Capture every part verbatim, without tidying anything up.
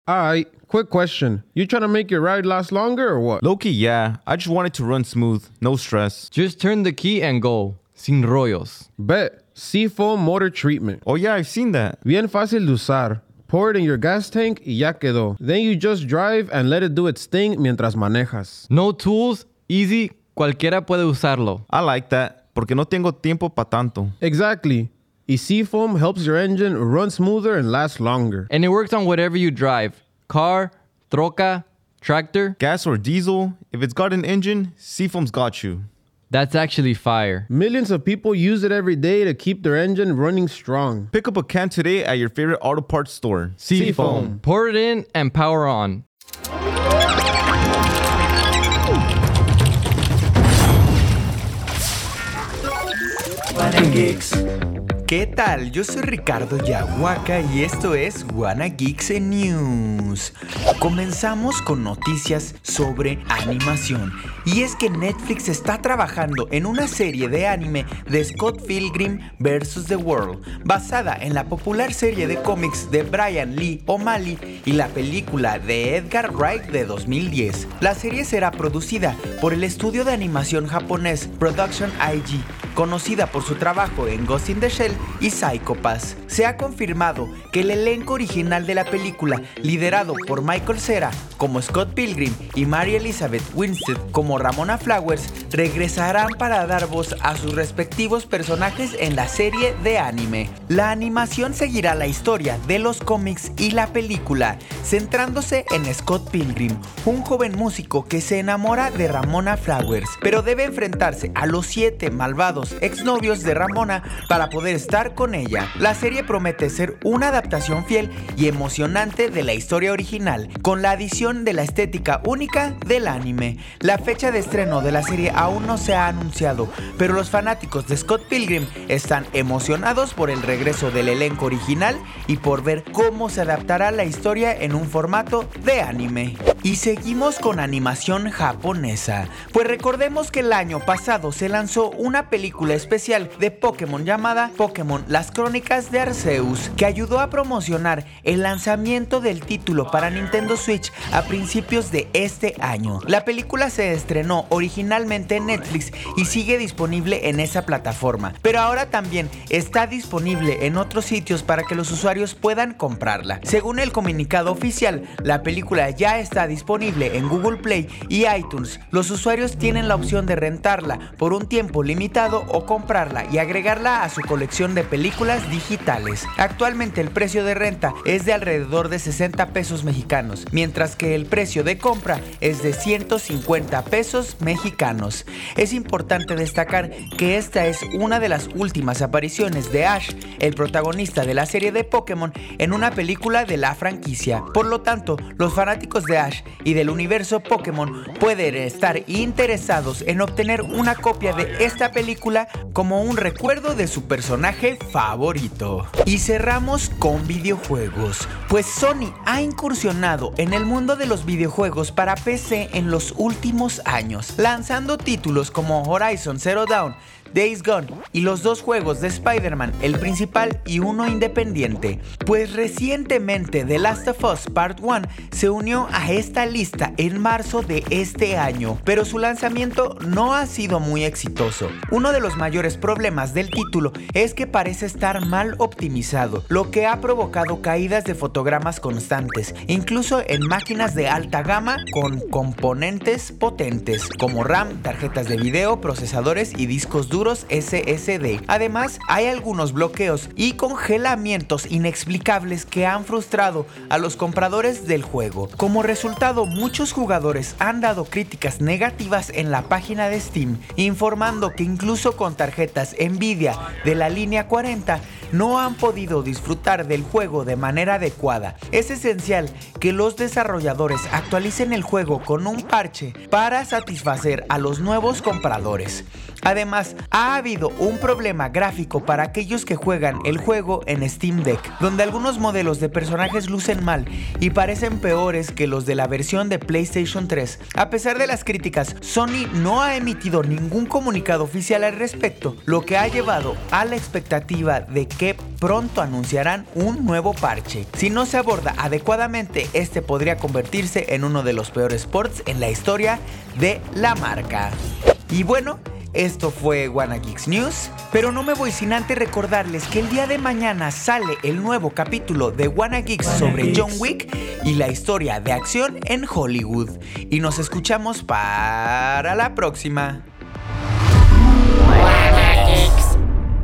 Alright, quick question. You trying to make your ride last longer or what? Low-key, yeah. I just want it to run smooth. No stress. Just turn the key and go. Sin rollos. Bet. Seafoam Motor Treatment. Oh yeah, I've seen that. Bien fácil de usar. Pour it in your gas tank y ya quedó. Then you just drive and let it do its thing mientras manejas. No tools, easy, cualquiera puede usarlo. I like that, porque no tengo tiempo pa' tanto. Exactly. Y Seafoam helps your engine run smoother and last longer. And it works on whatever you drive. Car, troca, tractor. Gas or diesel, if it's got an engine, Seafoam's got you. That's actually fire. Millions of people use it every day to keep their engine running strong. Pick up a can today at your favorite auto parts store. Seafoam. Pour it in and power on. WannaGeeks. ¿Qué tal? Yo soy Ricardo Yahuaca y esto es WannaGeeks News. Comenzamos con noticias sobre animación. Y es que Netflix está trabajando en una serie de anime de Scott Pilgrim versus The World, basada en la popular serie de cómics de Brian Lee O'Malley y la película de Edgar Wright de dos mil diez. La serie será producida por el estudio de animación japonés Production I G, conocida por su trabajo en Ghost in the Shell y Psycho Pass. Se ha confirmado que el elenco original de la película, liderado por Michael Cera como Scott Pilgrim y Mary Elizabeth Winstead como Ramona Flowers, regresarán para dar voz a sus respectivos personajes en la serie de anime. La animación seguirá la historia de los cómics y la película, centrándose en Scott Pilgrim, un joven músico que se enamora de Ramona Flowers, pero debe enfrentarse a los siete malvados exnovios de Ramona para poder estar con ella. La serie promete ser una adaptación fiel y emocionante de la historia original, con la adición de la estética única del anime. La fecha de estreno de la serie aún no se ha anunciado, pero los fanáticos de Scott Pilgrim están emocionados por el regreso del elenco original y por ver cómo se adaptará la historia en un formato de anime. Y seguimos con animación japonesa, pues recordemos que el año pasado se lanzó una película especial de Pokémon llamada Pokémon Las Crónicas de Arceus, que ayudó a promocionar el lanzamiento del título para Nintendo Switch a principios de este año. La película se estrenó originalmente en Netflix y sigue disponible en esa plataforma, pero ahora también está disponible en otros sitios para que los usuarios puedan comprarla. Según el comunicado oficial, la película ya está disponible en Google Play y iTunes. Los usuarios tienen la opción de rentarla por un tiempo limitado o comprarla y agregarla a su colección de películas digitales. Actualmente el precio de renta es de alrededor de sesenta pesos mexicanos, mientras que el precio de compra es de ciento cincuenta pesos mexicanos. Es importante destacar que esta es una de las últimas apariciones de Ash, el protagonista de la serie de Pokémon, en una película de la franquicia. Por lo tanto, los fanáticos de Ash y del universo Pokémon pueden estar interesados en obtener una copia de esta película como un recuerdo de su personaje favorito. Y cerramos con videojuegos, pues Sony ha incursionado en el mundo de los videojuegos para P C en los últimos años, lanzando títulos como Horizon Zero Dawn, Days Gone y los dos juegos de Spider-Man, el principal y uno independiente. Pues recientemente The Last of Us Part uno se unió a esta lista en marzo de este año, pero su lanzamiento no ha sido muy exitoso. Uno de los mayores problemas del título es que parece estar mal optimizado, lo que ha provocado caídas de fotogramas constantes, incluso en máquinas de alta gama con componentes potentes como RAM, tarjetas de video, procesadores y discos duros S S D. Además, hay algunos bloqueos y congelamientos inexplicables que han frustrado a los compradores del juego. Como resultado, muchos jugadores han dado críticas negativas en la página de Steam, informando que incluso con tarjetas Nvidia de la línea cuarenta no han podido disfrutar del juego de manera adecuada. Es esencial que los desarrolladores actualicen el juego con un parche para satisfacer a los nuevos compradores. Además, Ha habido un problema gráfico para aquellos que juegan el juego en Steam Deck, donde algunos modelos de personajes lucen mal y parecen peores que los de la versión de PlayStation tres. A pesar de las críticas, Sony no ha emitido ningún comunicado oficial al respecto, lo que ha llevado a la expectativa de que pronto anunciarán un nuevo parche. Si no se aborda adecuadamente, este podría convertirse en uno de los peores ports en la historia de la marca. Y bueno, esto fue Wanna Geeks News, pero no me voy sin antes recordarles que el día de mañana sale el nuevo capítulo de Wanna Geeks sobre John Wick y la historia de acción en Hollywood. Y nos escuchamos para la próxima. Wanna Geeks.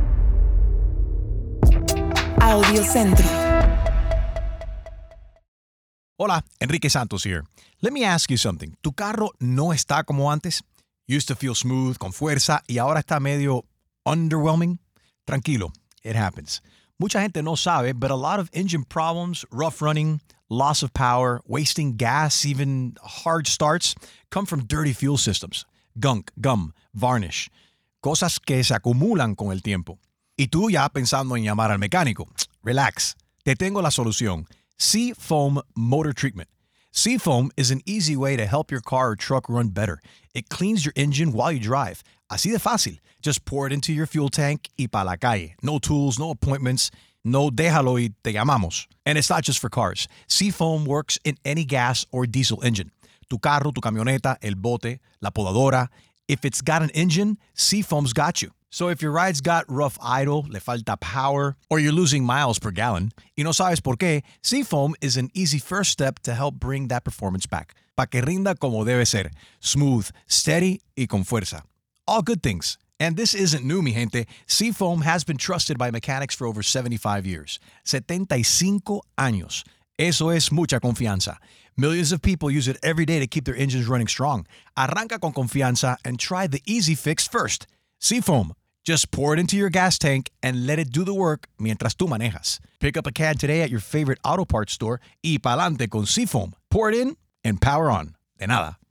Audio Centro. Hola, Enrique Santos here. Let me ask you something. ¿Tu carro no está como antes? Used to feel smooth, con fuerza, y ahora está medio underwhelming? Tranquilo, it happens. Mucha gente no sabe, but a lot of engine problems, rough running, loss of power, wasting gas, even hard starts, come from dirty fuel systems. Gunk, gum, varnish. Cosas que se acumulan con el tiempo. Y tú ya pensando en llamar al mecánico. Relax, te tengo la solución. Seafoam Motor Treatment. Seafoam is an easy way to help your car or truck run better. It cleans your engine while you drive. Así de fácil. Just pour it into your fuel tank y pa la calle. No tools, no appointments. No déjalo y te llamamos. And it's not just for cars. Seafoam works in any gas or diesel engine. Tu carro, tu camioneta, el bote, la podadora. If it's got an engine, Seafoam's got you. So if your ride's got rough idle, le falta power, or you're losing miles per gallon, y no sabes por qué, Seafoam is an easy first step to help bring that performance back. Pa' que rinda como debe ser. Smooth, steady, y con fuerza. All good things. And this isn't new, mi gente. Seafoam has been trusted by mechanics for over seventy-five years. setenta y cinco años. Eso es mucha confianza. Millions of people use it every day to keep their engines running strong. Arranca con confianza and try the easy fix first. Seafoam. Just pour it into your gas tank and let it do the work mientras tú manejas. Pick up a can today at your favorite auto parts store y pa'lante con Seafoam. Pour it in and power on. De nada.